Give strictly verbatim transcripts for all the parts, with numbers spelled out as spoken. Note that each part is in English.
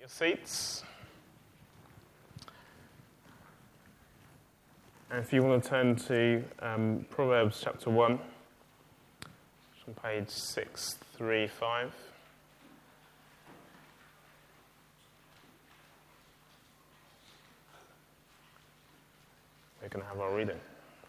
your seats. And if you want to turn to um, Proverbs chapter one, it's on page six thirty-five. We're going to have our reading.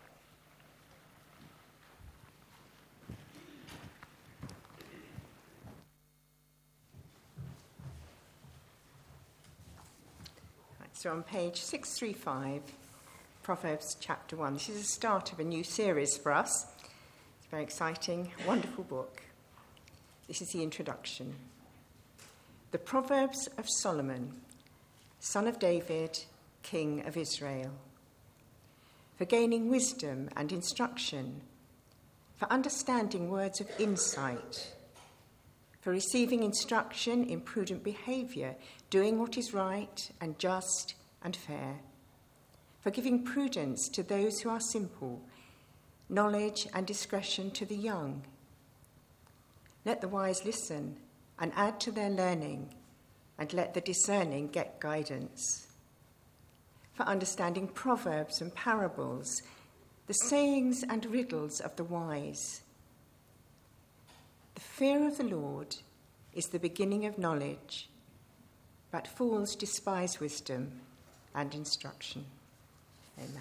So on page six thirty-five, Proverbs chapter one. This is the start of a new series for us. It's very exciting, wonderful book. This is the introduction. The Proverbs of Solomon, son of David, king of Israel. For gaining wisdom and instruction, for understanding words of insight, for receiving instruction in prudent behaviour, doing what is right and just and fair, for giving prudence to those who are simple, knowledge and discretion to the young. Let the wise listen and add to their learning, and let the discerning get guidance. For understanding proverbs and parables, the sayings and riddles of the wise. The fear of the Lord is the beginning of knowledge, but fools despise wisdom and instruction. Amen.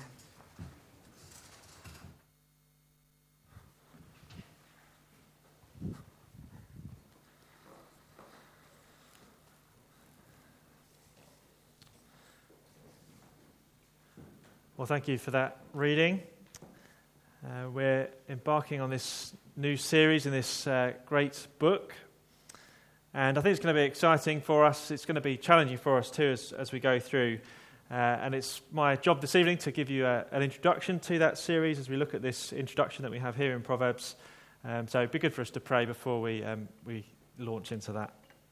Well, thank you for that reading. Uh, we're embarking on this new series in this uh, great book. And I think it's going to be exciting for us. It's going to be challenging for us too as, as we go through. Uh, and it's my job this evening to give you a, an introduction to that series as we look at this introduction that we have here in Proverbs. Um, so it'd be good for us to pray before we um, we launch into that.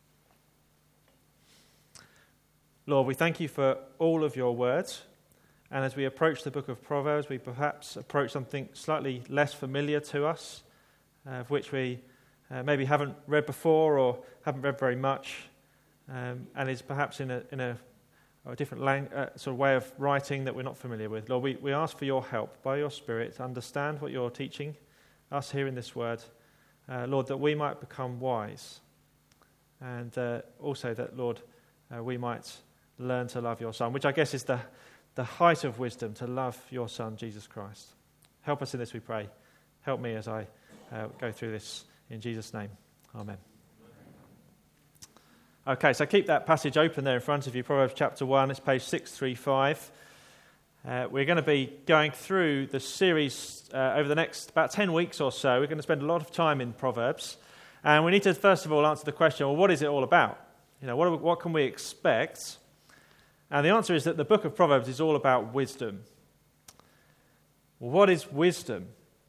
Lord, we thank you for all of your words. And as we approach the book of Proverbs, we perhaps approach something slightly less familiar to us, uh, of which we uh, maybe haven't read before or haven't read very much, um, and is perhaps in a in a, a different lang- uh, sort of way of writing that we're not familiar with. Lord, we, we ask for your help by your Spirit to understand what you're teaching us here in this word, uh, Lord, that we might become wise, and uh, also that, Lord, uh, we might learn to love your Son, which I guess is the the height of wisdom, to love your Son, Jesus Christ. Help us in this, we pray. Help me as I uh, go through this in Jesus' name. Amen. Okay, so keep that passage open there in front of you, Proverbs chapter one, it's page six thirty-five. Uh, we're going to be going through the series uh, over the next about ten weeks or so. We're going to spend a lot of time in Proverbs. And we need to, first of all, answer the question, well, what is it all about? You know, what, what can we expect? And the answer is that the book of Proverbs is all about wisdom. Well, what is wisdom?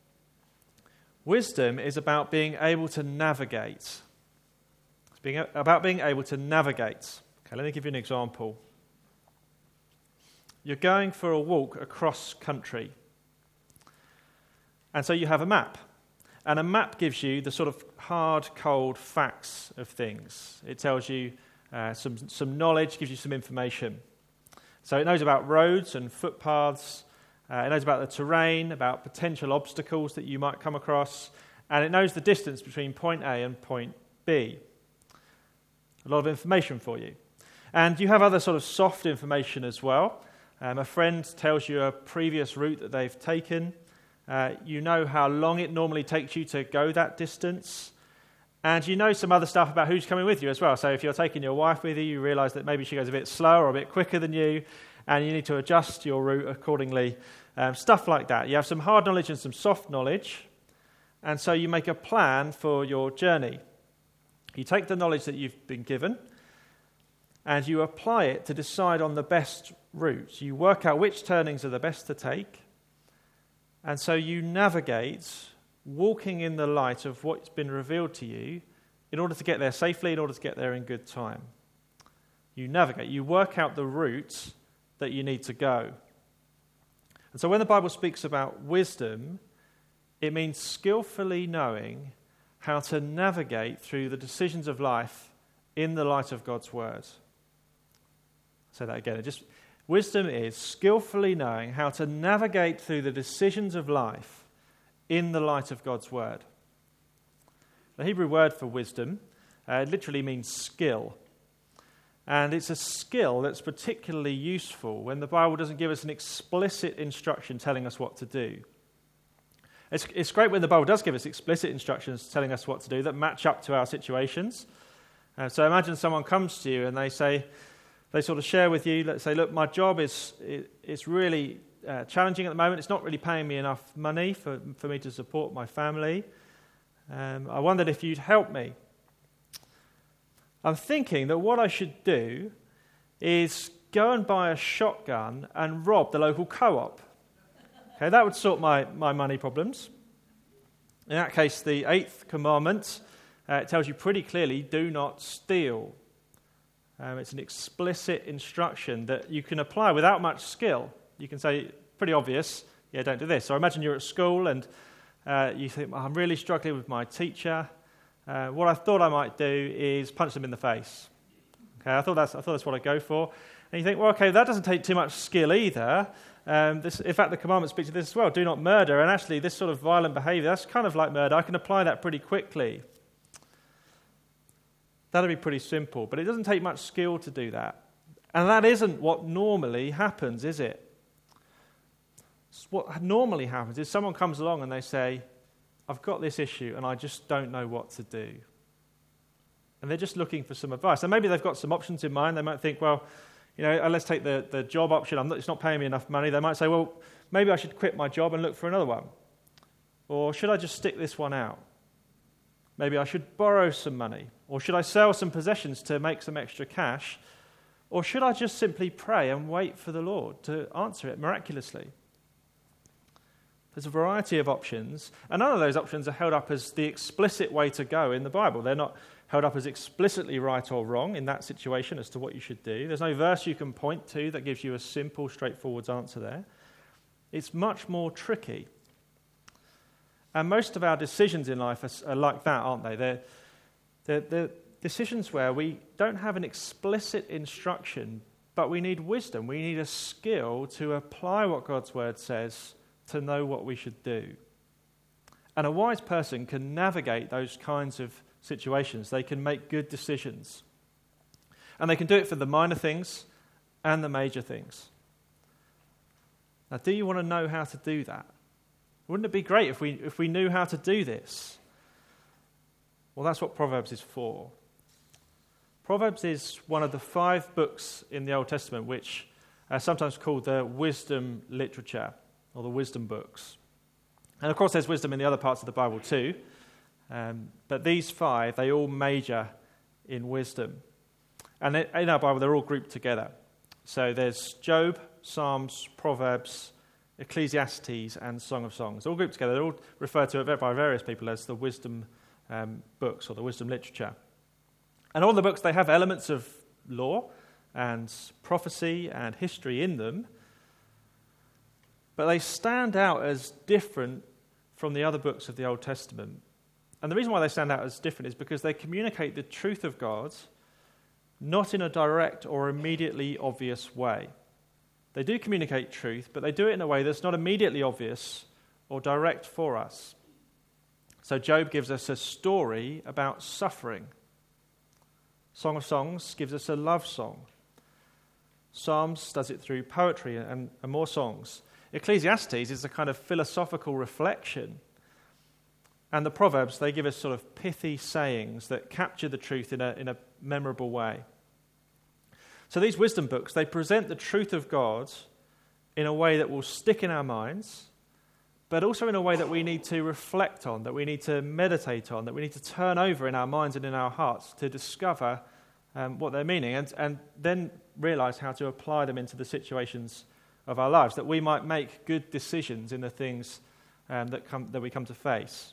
Wisdom is about being able to navigate. It's being, about being able to navigate. Okay, let me give you an example. You're going for a walk across country. And so you have a map. And a map gives you the sort of hard, cold facts of things. It tells you Uh, some some knowledge, gives you some information. So it knows about roads and footpaths, uh, it knows about the terrain, about potential obstacles that you might come across, and it knows the distance between point A and point B. A lot of information for you. And you have other sort of soft information as well. Um, a friend tells you a previous route that they've taken. Uh, you know how long it normally takes you to go that distance. And you know some other stuff about who's coming with you as well. So if you're taking your wife with you, you realise that maybe she goes a bit slower or a bit quicker than you, and you need to adjust your route accordingly. Um, stuff like that. You have some hard knowledge and some soft knowledge, and so you make a plan for your journey. You take the knowledge that you've been given, and you apply it to decide on the best route. You work out which turnings are the best to take, and so you navigate walking in the light of what's been revealed to you in order to get there safely, in order to get there in good time. You navigate, you work out the route that you need to go. And so when the Bible speaks about wisdom, it means skillfully knowing how to navigate through the decisions of life in the light of God's word. say that again. It just wisdom is skillfully knowing how to navigate through the decisions of life in the light of God's word. The Hebrew word for wisdom uh, literally means skill. And it's a skill that's particularly useful when the Bible doesn't give us an explicit instruction telling us what to do. It's, it's great when the Bible does give us explicit instructions telling us what to do that match up to our situations. Uh, so imagine someone comes to you and they say, they sort of share with you, let's say, look, my job is it, it's really uh, challenging at the moment. It's not really paying me enough money for, for me to support my family. Um, I wondered if you'd help me. I'm thinking that what I should do is go and buy a shotgun and rob the local co-op. Okay, that would sort my, my money problems. In that case, the eighth commandment, uh, it tells you pretty clearly, do not steal. Um, it's an explicit instruction that you can apply without much skill. You can say, pretty obvious, yeah, don't do this. So imagine you're at school and uh, you think, well, I'm really struggling with my teacher. Uh, what I thought I might do is punch them in the face. Okay, I thought that's I thought that's what I'd go for. And you think, well, okay, that doesn't take too much skill either. Um, this, in fact, the commandments speak to this as well. Do not murder. And actually, this sort of violent behaviour, that's kind of like murder. I can apply that pretty quickly. That'd be pretty simple. But it doesn't take much skill to do that. And that isn't what normally happens, is it? What normally happens is someone comes along and they say, I've got this issue and I just don't know what to do. And they're just looking for some advice. And maybe they've got some options in mind. They might think, well, you know, let's take the, the job option. I'm not, it's not paying me enough money. They might say, well, maybe I should quit my job and look for another one. Or should I just stick this one out? Maybe I should borrow some money. Or should I sell some possessions to make some extra cash? Or should I just simply pray and wait for the Lord to answer it miraculously? There's a variety of options, and none of those options are held up as the explicit way to go in the Bible. They're not held up as explicitly right or wrong in that situation as to what you should do. There's no verse you can point to that gives you a simple, straightforward answer there. It's much more tricky. And most of our decisions in life are, are like that, aren't they? They're, they're, they're decisions where we don't have an explicit instruction, but we need wisdom. We need a skill to apply what God's word says to know what we should do. And a wise person can navigate those kinds of situations. They can make good decisions. And they can do it for the minor things and the major things. Now, do you want to know how to do that? Wouldn't it be great if we if we knew how to do this? Well, that's what Proverbs is for. Proverbs is one of the five books in the Old Testament which are sometimes called the wisdom literature, or the wisdom books. And of course there's wisdom in the other parts of the Bible too. Um, but these five, they all major in wisdom. And in our Bible, they're all grouped together. So there's Job, Psalms, Proverbs, Ecclesiastes, and Song of Songs. They're all grouped together. They're all referred to by various people as the wisdom um, books or the wisdom literature. And all the books, they have elements of law and prophecy and history in them, but they stand out as different from the other books of the Old Testament. And the reason why they stand out as different is because they communicate the truth of God not in a direct or immediately obvious way. They do communicate truth, but they do it in a way that's not immediately obvious or direct for us. So Job gives us a story about suffering. Song of Songs gives us a love song. Psalms does it through poetry and, and more songs. Ecclesiastes is a kind of philosophical reflection. And the Proverbs, they give us sort of pithy sayings that capture the truth in a, in a memorable way. So these wisdom books, they present the truth of God in a way that will stick in our minds, but also in a way that we need to reflect on, that we need to meditate on, that we need to turn over in our minds and in our hearts to discover um, what they're meaning, and, and then realize how to apply them into the situations of our lives, that we might make good decisions in the things um, that come that we come to face.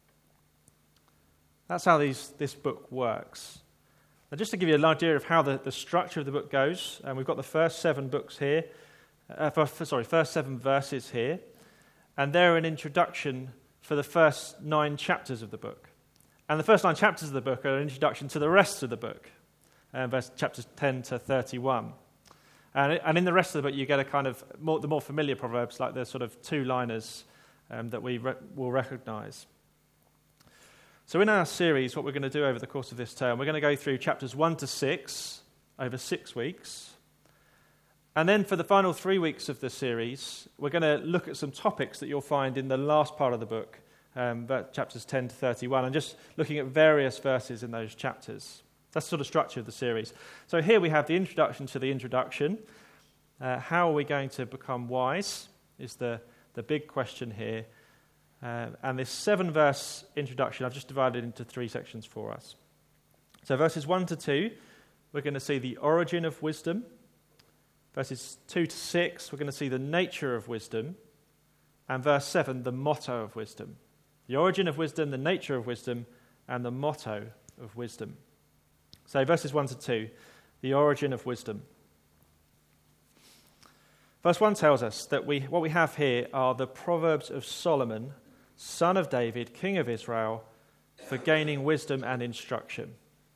That's how these, this book works. Now, just to give you an idea of how the, the structure of the book goes, and um, we've got the first seven books here, uh, for, for, sorry, first seven verses here, and they're an introduction for the first nine chapters of the book. And the first nine chapters of the book are an introduction to the rest of the book, uh, verse chapters ten to thirty-one. And, and in the rest of the book, you get a kind of more, the more familiar Proverbs, like the sort of two-liners um, that we re- will recognise. So in our series, what we're going to do over the course of this term, we're going to go through chapters one to six over six weeks. And then for the final three weeks of the series, we're going to look at some topics that you'll find in the last part of the book, um, chapters ten to thirty-one, and just looking at various verses in those chapters. That's the sort of structure of the series. So here we have the introduction to the introduction. Uh, how are we going to become wise is the, the big question here. Uh, and this seven-verse introduction, I've just divided into three sections for us. So verses one to two, we're going to see the origin of wisdom. Verses two to six, we're going to see the nature of wisdom. And verse seven, the motto of wisdom. The origin of wisdom, the nature of wisdom, and the motto of wisdom. So verses one to two, the origin of wisdom. Verse one tells us that we what we have here are the Proverbs of Solomon, son of David, king of Israel, for gaining wisdom and instruction.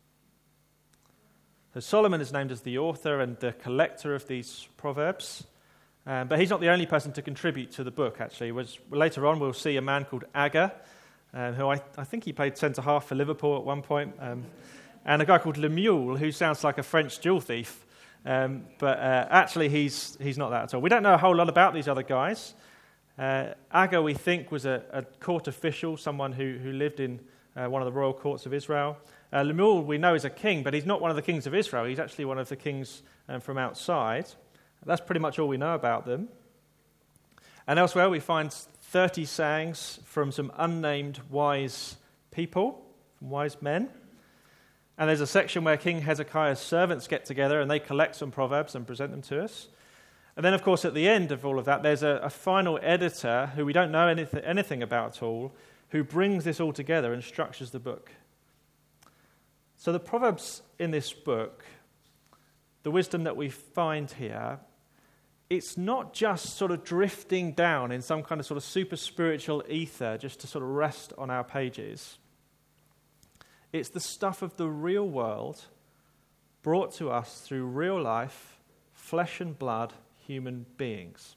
So Solomon is named as the author and the collector of these Proverbs, um, but he's not the only person to contribute to the book, actually. Was, later on, we'll see a man called Agger, um, who I, I think he played centre-half for Liverpool at one point, um, and a guy called Lemuel, who sounds like a French jewel thief, um, but uh, actually he's he's not that at all. We don't know a whole lot about these other guys. Uh, Agger, we think, was a, a court official, someone who, who lived in uh, one of the royal courts of Israel. Uh, Lemuel, we know, is a king, but he's not one of the kings of Israel. He's actually one of the kings um, from outside. That's pretty much all we know about them. And elsewhere, we find thirty sayings from some unnamed wise people, from wise men. And there's a section where King Hezekiah's servants get together and they collect some proverbs and present them to us. And then, of course, at the end of all of that, there's a, a final editor who we don't know anything, anything about at all, who brings this all together and structures the book. So the Proverbs in this book, the wisdom that we find here, it's not just sort of drifting down in some kind of sort of super spiritual ether just to sort of rest on our pages. It's the stuff of the real world brought to us through real life, flesh and blood, human beings.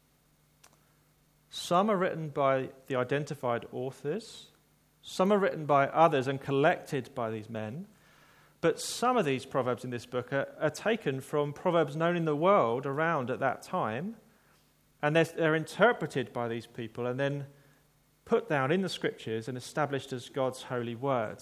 Some are written by the identified authors, some are written by others and collected by these men, but some of these proverbs in this book are, are taken from proverbs known in the world around at that time, and they're, they're interpreted by these people and then put down in the scriptures and established as God's holy word.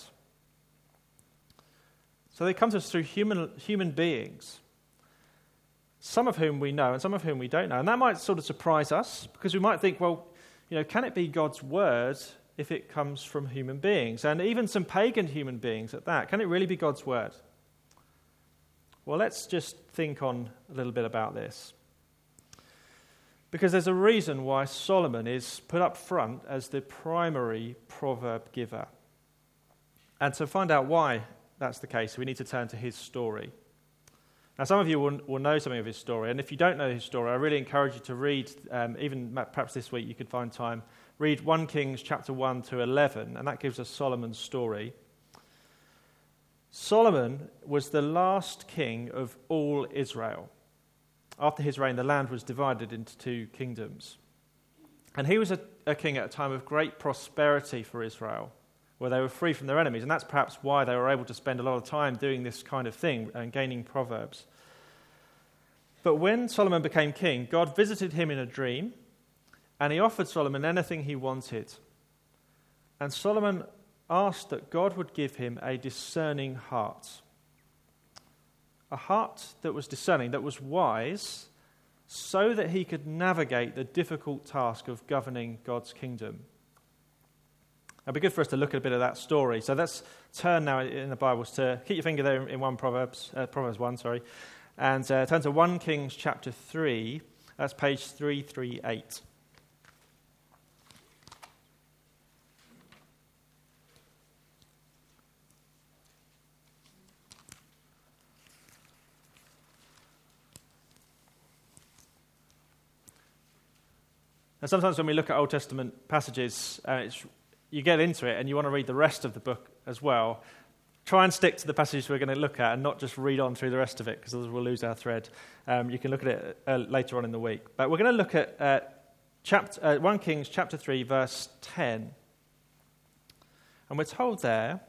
So they come to us through human human beings, some of whom we know and some of whom we don't know. And that might sort of surprise us because we might think, well, you know, can it be God's word if it comes from human beings? And even some pagan human beings at that. Can it really be God's word? Well, let's just think on a little bit about this. Because there's a reason why Solomon is put up front as the primary proverb giver. And to find out why that's the case, we need to turn to his story. Now, some of you will, will know something of his story, and if you don't know his story, I really encourage you to read, um, even perhaps this week you could find time, read First Kings chapter one to eleven, and that gives us Solomon's story. Solomon was the last king of all Israel. After his reign, the land was divided into two kingdoms. And he was a, a king at a time of great prosperity for Israel, where they were free from their enemies, and that's perhaps why they were able to spend a lot of time doing this kind of thing and gaining proverbs. But when Solomon became king, God visited him in a dream, and he offered Solomon anything he wanted. And Solomon asked that God would give him a discerning heart. A heart that was discerning, that was wise, so that he could navigate the difficult task of governing God's kingdom. It'd be good for us to look at a bit of that story. So let's turn now in the Bibles to, keep your finger there in one Proverbs, uh, Proverbs one, sorry, and uh, turn to First Kings chapter three. That's page three thirty-eight. And sometimes when we look at Old Testament passages, uh, it's, you get into it and you want to read the rest of the book as well. try and stick to the passage we're going to look at and not just read on through the rest of it, because otherwise we'll lose our thread. Um, you can look at it uh, later on in the week. But we're going to look at uh, chapter, uh, First Kings chapter three, verse ten. And we're told there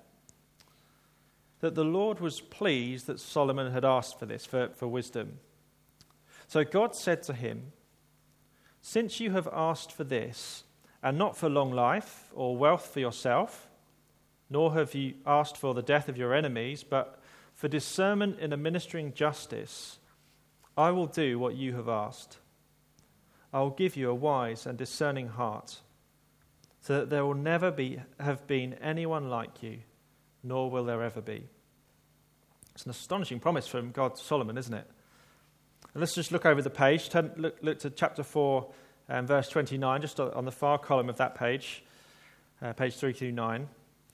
that the Lord was pleased that Solomon had asked for this, for, for wisdom. So God said to him, "Since you have asked for this, and not for long life or wealth for yourself, nor have you asked for the death of your enemies, but for discernment in administering justice, I will do what you have asked. I will give you a wise and discerning heart, so that there will never be have been anyone like you, nor will there ever be." It's an astonishing promise from God to Solomon, isn't it? And let's just look over the page. Turn, look, look to chapter four, um, verse twenty-nine, just on the far column of that page, uh, page three through nine.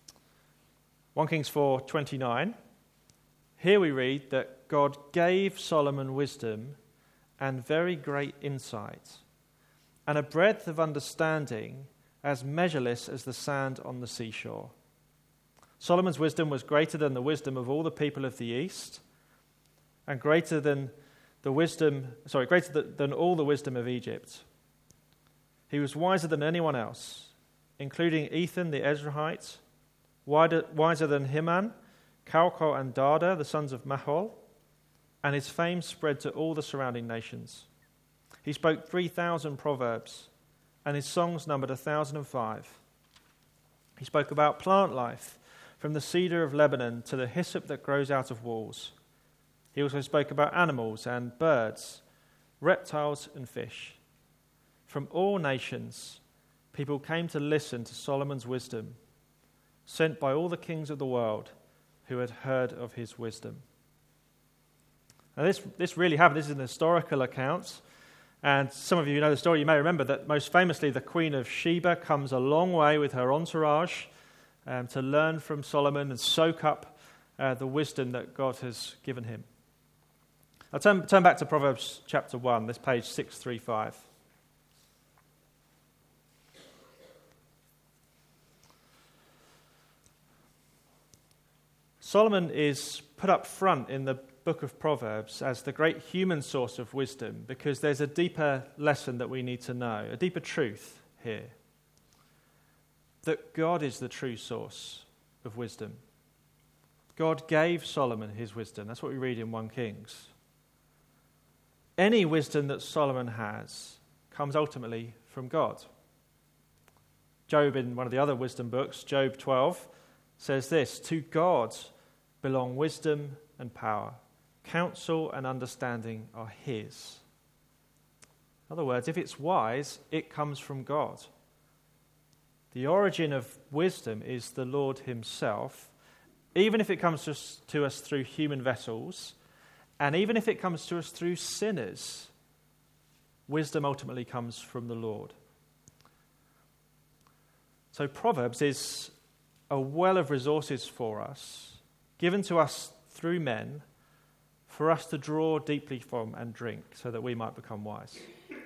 First Kings four twenty-nine. Here we read that God gave Solomon wisdom and very great insight, and a breadth of understanding as measureless as the sand on the seashore. Solomon's wisdom was greater than the wisdom of all the people of the East, and greater than the wisdom, sorry, greater than, than all the wisdom of Egypt. He was wiser than anyone else, including Ethan the Ezrahite, wider, wiser than Heman, Calcol, and Dada, the sons of Mahol, and his fame spread to all the surrounding nations. He spoke three thousand proverbs, and his songs numbered a thousand and five. He spoke about plant life, from the cedar of Lebanon to the hyssop that grows out of walls. He also spoke about animals and birds, reptiles and fish. From all nations, people came to listen to Solomon's wisdom, sent by all the kings of the world who had heard of his wisdom. Now this, this really happened. This is an historical account. And some of you know the story. You may remember that most famously the Queen of Sheba comes a long way with her entourage um, to learn from Solomon and soak up uh, the wisdom that God has given him. I'll turn, turn back to Proverbs chapter one, this page six thirty-five. Solomon is put up front in the book of Proverbs as the great human source of wisdom, because there's a deeper lesson that we need to know, a deeper truth here. That God is the true source of wisdom. God gave Solomon his wisdom. That's what we read in First Kings. Any wisdom that Solomon has comes ultimately from God. Job, in one of the other wisdom books, Job twelve, says this: "To God belong wisdom and power. Counsel and understanding are his." In other words, if it's wise, it comes from God. The origin of wisdom is the Lord himself, even if it comes to us, to us through human vessels, and even if it comes to us through sinners, wisdom ultimately comes from the Lord. So Proverbs is a well of resources for us, given to us through men, for us to draw deeply from and drink so that we might become wise.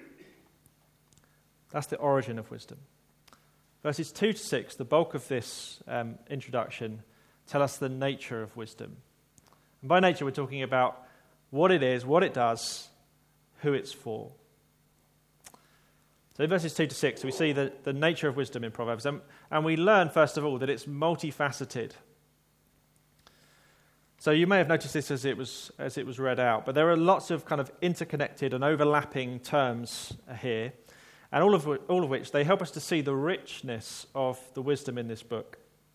That's the origin of wisdom. Verses two to six, the bulk of this um, introduction, tell us the nature of wisdom. And by nature, we're talking about what it is, what it does, who it's for. So in verses two to six, we see the, the nature of wisdom in Proverbs. And, and we learn, first of all, that it's multifaceted. So you may have noticed this as it was as it was read out, but there are lots of kind of interconnected and overlapping terms here, and all of which, all of which they help us to see the richness of the wisdom in this book.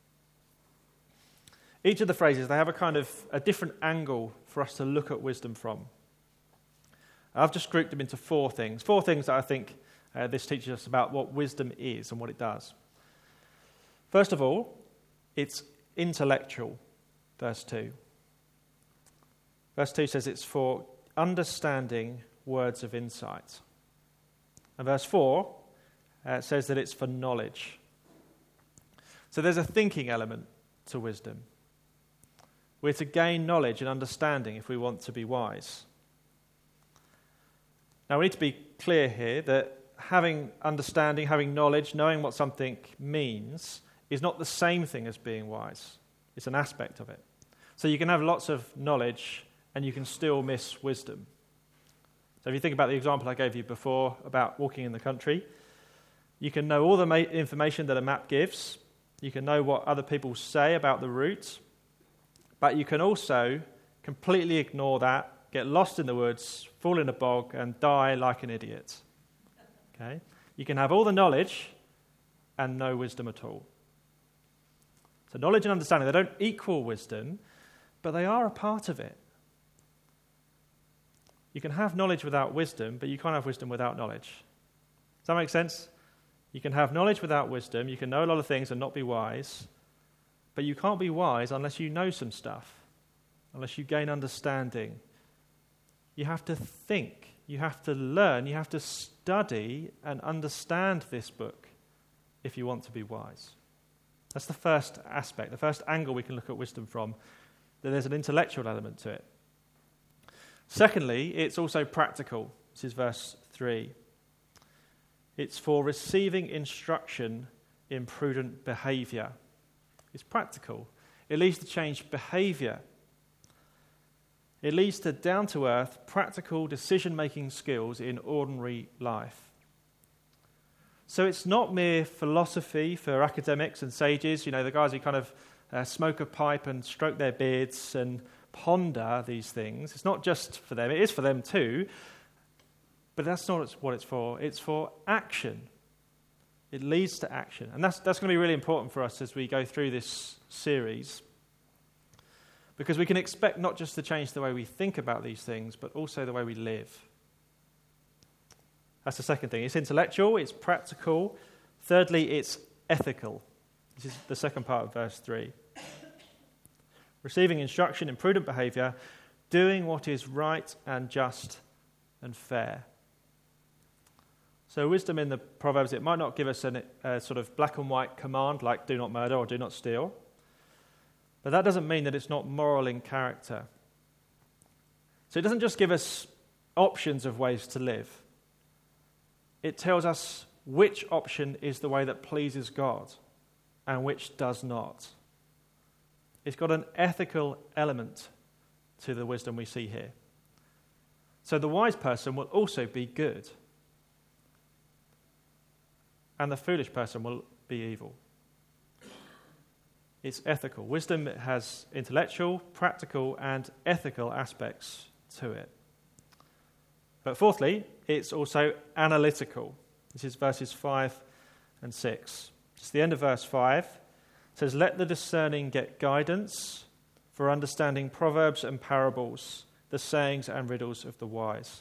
Each of the phrases, they have a kind of a different angle for us to look at wisdom from. I've just grouped them into four things, four things that I think uh, this teaches us about what wisdom is and what it does. First of all, it's intellectual, verse two. Verse two says it's for understanding words of insight. And verse four uh, says that it's for knowledge. So there's a thinking element to wisdom. We're to gain knowledge and understanding if we want to be wise. Now we need to be clear here that having understanding, having knowledge, knowing what something means is not the same thing as being wise. It's an aspect of it. So you can have lots of knowledge and you can still miss wisdom. So if you think about the example I gave you before about walking in the country, you can know all the ma- information that a map gives. You can know what other people say about the route. But you can also completely ignore that, get lost in the woods, fall in a bog, and die like an idiot. Okay? You can have all the knowledge and no wisdom at all. So knowledge and understanding, they don't equal wisdom, but they are a part of it. You can have knowledge without wisdom, but you can't have wisdom without knowledge. Does that make sense? You can have knowledge without wisdom, you can know a lot of things and not be wise, but you can't be wise unless you know some stuff, unless you gain understanding. You have to think, you have to learn, you have to study and understand this book if you want to be wise. That's the first aspect, the first angle we can look at wisdom from, that there's an intellectual element to it. Secondly, it's also practical. This is verse three. It's for receiving instruction in prudent behavior. It's practical. It leads to change behavior. It leads to down-to-earth, practical decision-making skills in ordinary life. So it's not mere philosophy for academics and sages, you know, the guys who kind of uh, smoke a pipe and stroke their beards and ponder these things. It's not just for them. It is for them too, but that's not what it's for. It's for action. It leads to action. And that's, that's going to be really important for us as we go through this series, because we can expect not just to change the way we think about these things, but also the way we live. That's the second thing. It's intellectual, it's practical. Thirdly, it's ethical. This is the second part of verse three. Receiving instruction in prudent behavior, doing what is right and just and fair. So wisdom in the Proverbs, it might not give us a uh, sort of black and white command like do not murder or do not steal. But that doesn't mean that it's not moral in character. So it doesn't just give us options of ways to live. It tells us which option is the way that pleases God and which does not. It's got an ethical element to the wisdom we see here. So the wise person will also be good, and the foolish person will be evil. It's ethical. Wisdom has intellectual, practical, and ethical aspects to it. But fourthly, it's also analytical. This is verses five and six. It's the end of verse five. It says, "Let the discerning get guidance for understanding proverbs and parables, the sayings and riddles of the wise."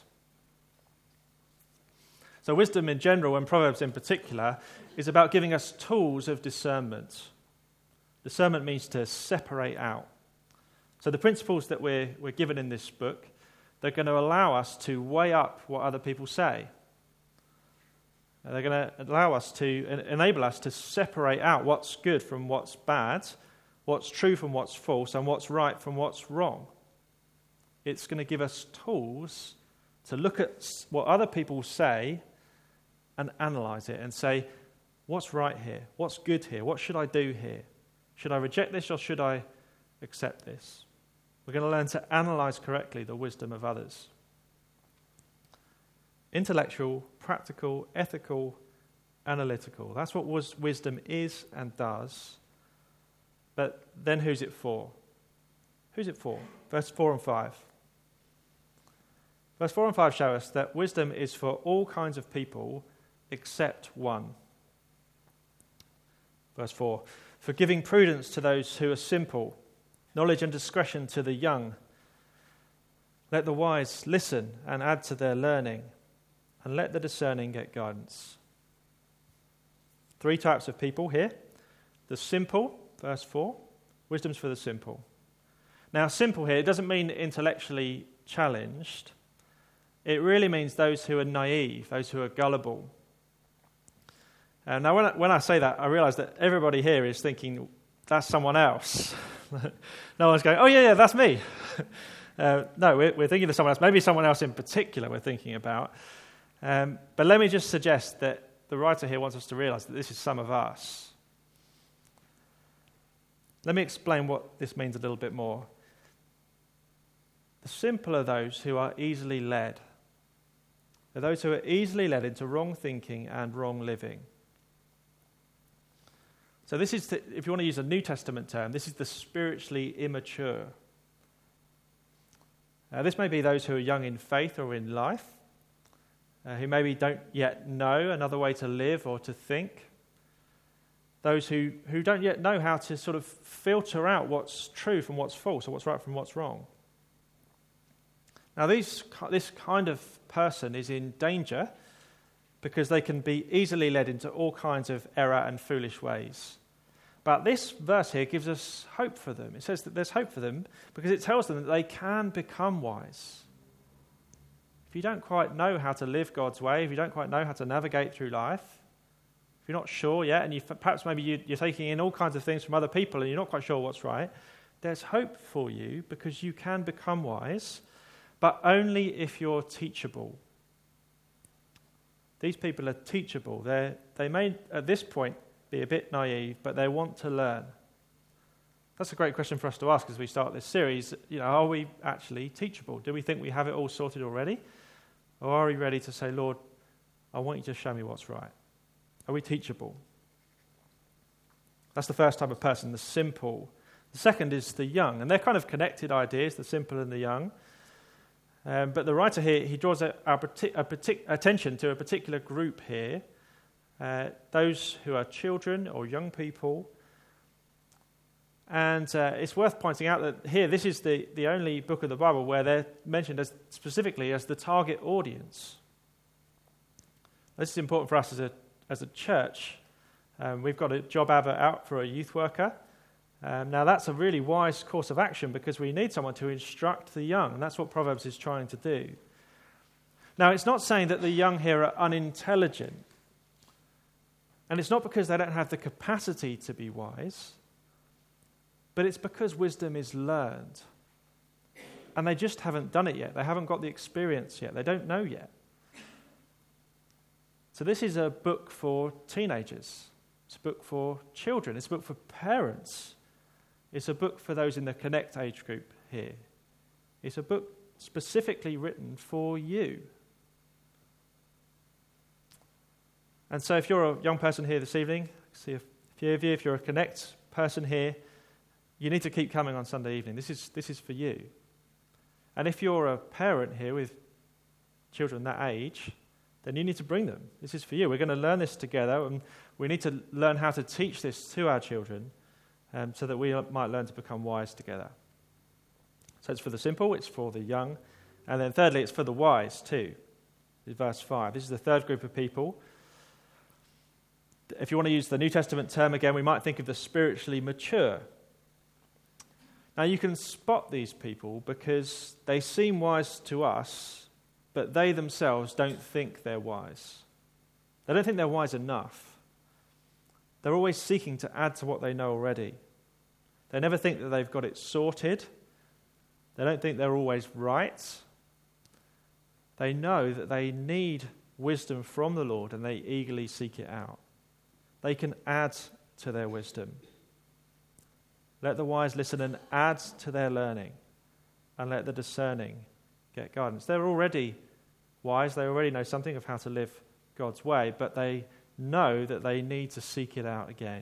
So wisdom in general, and Proverbs in particular, is about giving us tools of discernment. Discernment means to separate out. So the principles that we're, we're given in this book, they're going to allow us to weigh up what other people say. They're going to allow us to, enable us to separate out what's good from what's bad, what's true from what's false, and what's right from what's wrong. It's going to give us tools to look at what other people say and analyze it and say, what's right here? What's good here? What should I do here? Should I reject this or should I accept this? We're going to learn to analyze correctly the wisdom of others. Intellectual, practical, ethical, analytical. That's what was wisdom is and does. But then who's it for? Who's it for? Verse four and five. Verse four and five show us that wisdom is for all kinds of people except one. Verse four. For giving prudence to those who are simple, knowledge and discretion to the young. Let the wise listen and add to their learning, and let the discerning get guidance. Three types of people here. The simple, verse four. Wisdom's for the simple. Now, simple here, it doesn't mean intellectually challenged. It really means those who are naive, those who are gullible. Uh, now, when I, when I say that, I realize that everybody here is thinking, that's someone else. No one's going, oh, yeah, yeah, that's me. uh, no, we're, we're thinking of someone else. Maybe someone else in particular we're thinking about. Um, but let me just suggest that the writer here wants us to realize that this is some of us. Let me explain what this means a little bit more. The simple are those who are easily led. They're those who are easily led into wrong thinking and wrong living. So this is, the, if you want to use a New Testament term, this is the spiritually immature. Uh, this may be those who are young in faith or in life, uh, who maybe don't yet know another way to live or to think. Those who, who don't yet know how to sort of filter out what's true from what's false or what's right from what's wrong. Now, these, this kind of person is in danger because they can be easily led into all kinds of error and foolish ways. But this verse here gives us hope for them. It says that there's hope for them because it tells them that they can become wise. If you don't quite know how to live God's way, if you don't quite know how to navigate through life, if you're not sure yet, and you, perhaps maybe you, you're taking in all kinds of things from other people and you're not quite sure what's right, there's hope for you because you can become wise, but only if you're teachable. These people are teachable. They're, they may, at this point, be a bit naive, but they want to learn. That's a great question for us to ask as we start this series. You know, are we actually teachable? Do we think we have it all sorted already? Or are we ready to say, Lord, I want you to show me what's right? Are we teachable? That's the first type of person, the simple. The second is the young, and they're kind of connected ideas, the simple and the young. Um, but the writer here, he draws a, a partic- a partic- attention to a particular group here, uh, those who are children or young people. And uh, it's worth pointing out that here, this is the, the only book of the Bible where they're mentioned as specifically as the target audience. This is important for us as a, as a church. Um, we've got a job advert out for a youth worker. Um, now, that's a really wise course of action because we need someone to instruct the young, and that's what Proverbs is trying to do. Now, it's not saying that the young here are unintelligent, and it's not because they don't have the capacity to be wise, but it's because wisdom is learned, and they just haven't done it yet. They haven't got the experience yet. They don't know yet. So this is a book for teenagers. It's a book for children. It's a book for parents. It's a book for those in the Connect age group here. It's a book specifically written for you. And so if you're a young person here this evening, see a few of you, if you're a Connect person here, you need to keep coming on Sunday evening. This is this is for you. And if you're a parent here with children that age, then you need to bring them. This is for you. We're going to learn this together, and we need to learn how to teach this to our children um, so that we might learn to become wise together. So it's for the simple, it's for the young, and then thirdly, it's for the wise too. Verse five. This is the third group of people. If you want to use the New Testament term again, we might think of the spiritually mature. Now, you can spot these people because they seem wise to us, but they themselves don't think they're wise. They don't think they're wise enough. They're always seeking to add to what they know already. They never think that they've got it sorted. They don't think they're always right. They know that they need wisdom from the Lord, and they eagerly seek it out. They can add to their wisdom. Let the wise listen and add to their learning, and let the discerning get guidance. They're already wise. They already know something of how to live God's way, but they know that they need to seek it out again.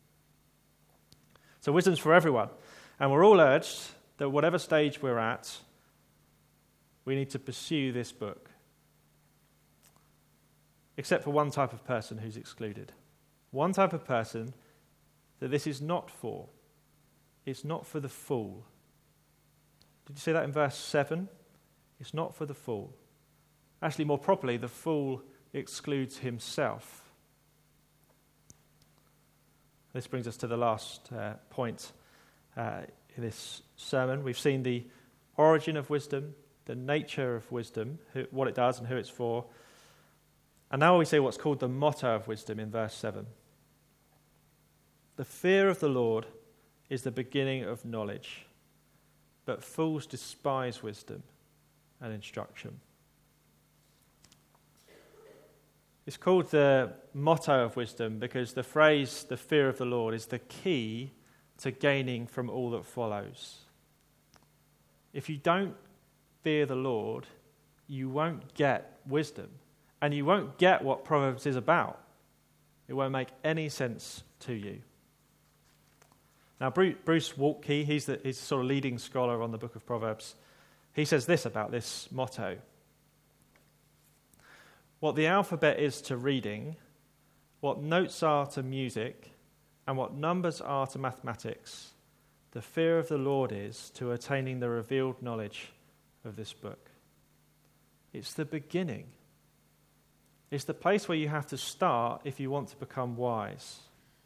So wisdom's for everyone, and we're all urged that whatever stage we're at, we need to pursue this book, except for one type of person who's excluded. One type of person that this is not for. It's not for the fool. Did you see that in verse seven? It's not for the fool. Actually, more properly, the fool excludes himself. This brings us to the last uh, point uh, in this sermon. We've seen the origin of wisdom, the nature of wisdom, who, what it does and who it's for. And now we see what's called the motto of wisdom in verse seven. The fear of the Lord is the beginning of knowledge, but fools despise wisdom and instruction. It's called the motto of wisdom because the phrase, the fear of the Lord, is the key to gaining from all that follows. If you don't fear the Lord, you won't get wisdom, and you won't get what Proverbs is about. It won't make any sense to you. Now, Bruce Waltke, he's the he's the sort of leading scholar on the book of Proverbs. He says this about this motto. What the alphabet is to reading, what notes are to music, and what numbers are to mathematics, the fear of the Lord is to attaining the revealed knowledge of this book. It's the beginning. It's the place where you have to start if you want to become wise.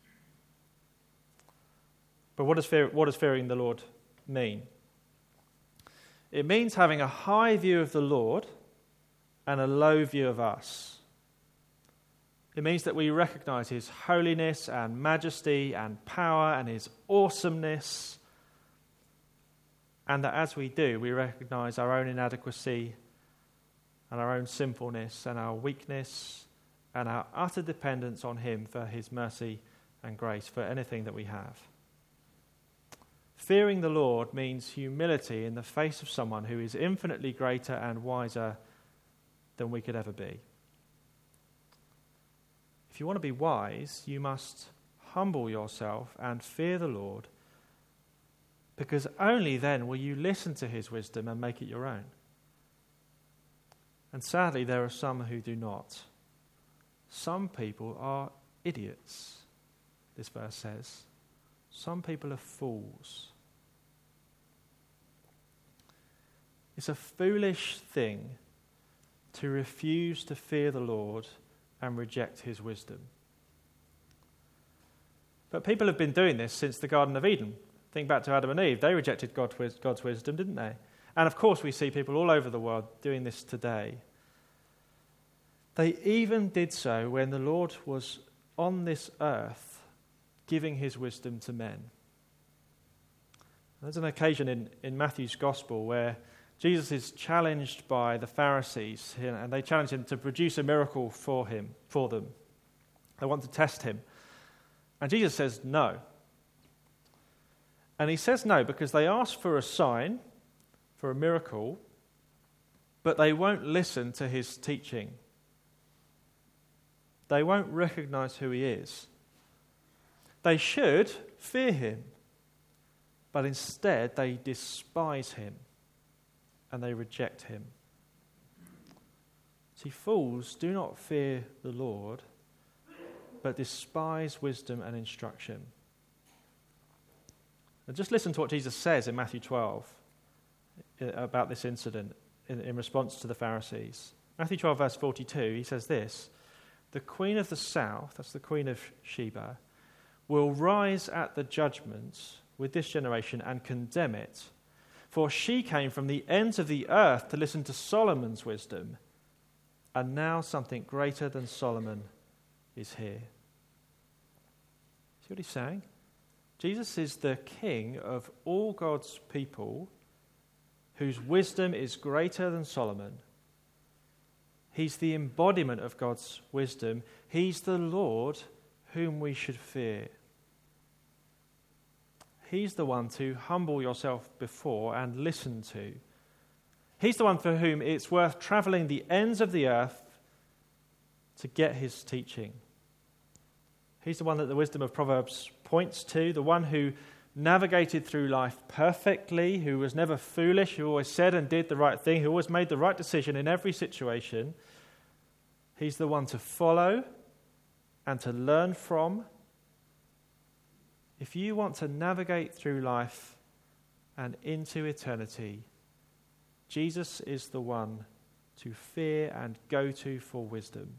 But what does, fear, what does fearing the Lord mean? It means having a high view of the Lord and a low view of us. It means that we recognize his holiness and majesty and power and his awesomeness, and that as we do, we recognize our own inadequacy and our own sinfulness and our weakness and our utter dependence on him for his mercy and grace for anything that we have. Fearing the Lord means humility in the face of someone who is infinitely greater and wiser than we could ever be. If you want to be wise, you must humble yourself and fear the Lord, because only then will you listen to his wisdom and make it your own. And sadly, there are some who do not. Some people are idiots, this verse says. Some people are fools. It's a foolish thing to refuse to fear the Lord and reject his wisdom. But people have been doing this since the Garden of Eden. Think back to Adam and Eve. They rejected God's wisdom, didn't they? And of course we see people all over the world doing this today. They even did so when the Lord was on this earth giving his wisdom to men. There's an occasion in, in Matthew's Gospel where Jesus is challenged by the Pharisees, and they challenge him to produce a miracle for him, for them. They want to test him. And Jesus says no. And he says no because they ask for a sign, for a miracle, but they won't listen to his teaching. They won't recognize who he is. They should fear him, but instead they despise him and they reject him. See, fools do not fear the Lord, but despise wisdom and instruction. Now just listen to what Jesus says in Matthew twelve about this incident in, in response to the Pharisees. Matthew twelve, verse forty-two, he says this: "The queen of the south," that's the queen of Sheba, "will rise at the judgment with this generation and condemn it. For she came from the ends of the earth to listen to Solomon's wisdom, and now something greater than Solomon is here." See what he's saying? Jesus is the king of all God's people, whose wisdom is greater than Solomon. He's the embodiment of God's wisdom. He's the Lord whom we should fear. He's the one to humble yourself before and listen to. He's the one for whom it's worth traveling the ends of the earth to get his teaching. He's the one that the wisdom of Proverbs points to, the one who navigated through life perfectly, who was never foolish, who always said and did the right thing, who always made the right decision in every situation. He's the one to follow and to learn from. If you want to navigate through life and into eternity, Jesus is the one to fear and go to for wisdom.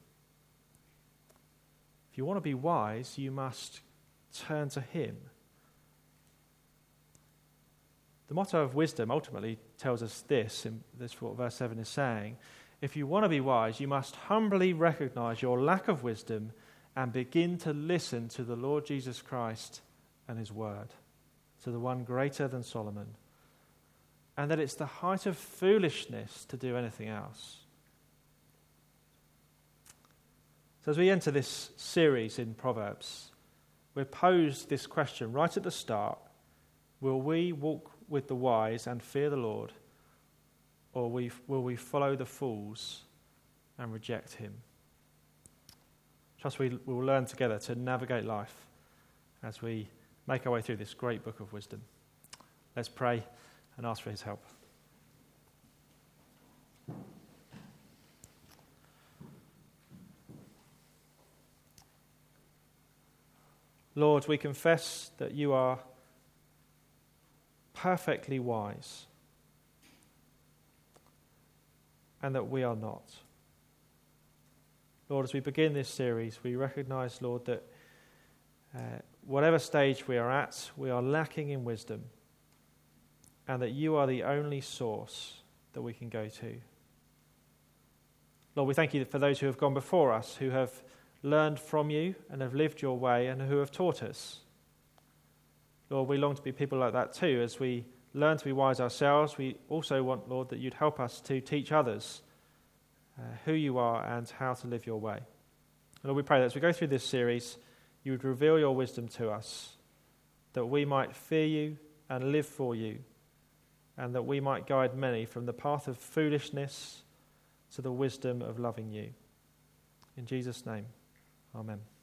If you want to be wise, you must turn to him. The motto of wisdom ultimately tells us this, and this is what verse seven is saying. If you want to be wise, you must humbly recognize your lack of wisdom and begin to listen to the Lord Jesus Christ and his word, to the one greater than Solomon, and that it's the height of foolishness to do anything else. So as we enter this series in Proverbs, we're posed this question right at the start: will we walk with the wise and fear the Lord, or we, will we follow the fools and reject him? Trust we will learn together to navigate life as we make our way through this great book of wisdom. Let's pray and ask for his help. Lord, we confess that you are perfectly wise and that we are not. Lord, as we begin this series, we recognize, Lord, that uh, whatever stage we are at, we are lacking in wisdom, and that you are the only source that we can go to. Lord, we thank you for those who have gone before us, who have learned from you and have lived your way and who have taught us. Lord, we long to be people like that too. As we learn to be wise ourselves, we also want, Lord, that you'd help us to teach others uh, who you are and how to live your way. Lord, we pray that as we go through this series, you would reveal your wisdom to us, that we might fear you and live for you, and that we might guide many from the path of foolishness to the wisdom of loving you. In Jesus' name, amen.